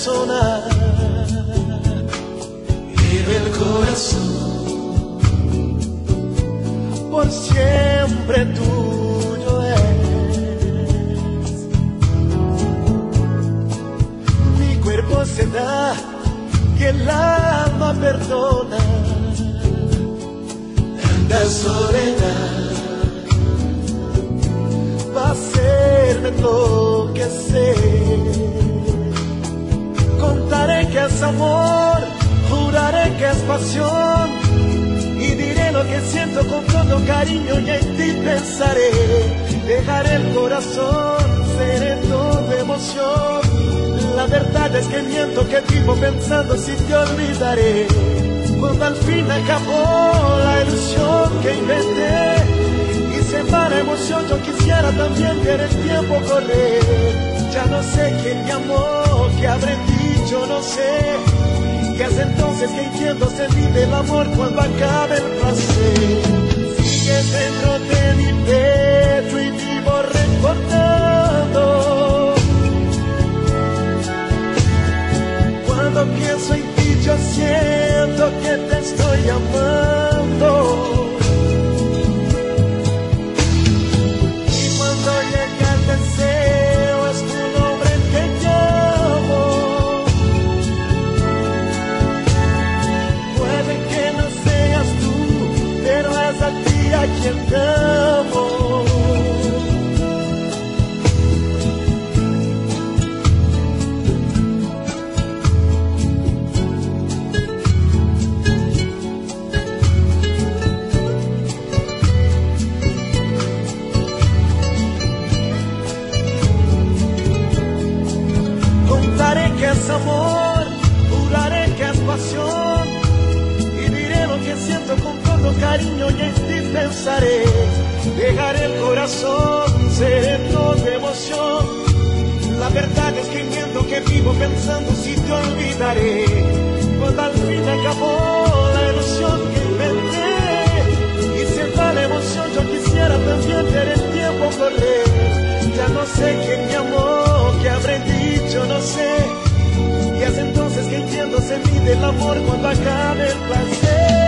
persona. Vive el corazón, por siempre tuyo es. Mi cuerpo se da, que el alma perdona. Tanta soledad va a hacerme enloquecer. Contaré que es amor, juraré que es pasión, y diré lo que siento con todo cariño y en ti pensaré. Dejaré el corazón, seré todo emoción. La verdad es que miento, que vivo pensando si te olvidaré. Cuando al fin acabó la ilusión que inventé y se va la emoción, yo quisiera también ver el tiempo correr. Ya no sé quién me amó, qué habré dicho, no sé. Y es entonces que entiendo, se vive el amor cuando acabe el placer. Sigue dentro de mi pecho y vivo recordando. Cuando pienso en ti yo siento que te estoy amando. Y cuando llega el deseo es tu nombre que llamo. Puede que no seas tú, pero es a ti a quien amo. Que es amor, juraré que es pasión, y diré lo que siento con todo cariño y en ti pensaré. Dejaré el corazón, seré toda emoción. La verdad es que miento, que vivo pensando si te olvidaré. Cuando al fin acabó la ilusión que inventé y se va la emoción, yo quisiera también ver el tiempo correr. Ya no sé quién me amó, qué habré dicho, no sé. Y es entonces que entiendo, se mide el amor cuando acabe el placer.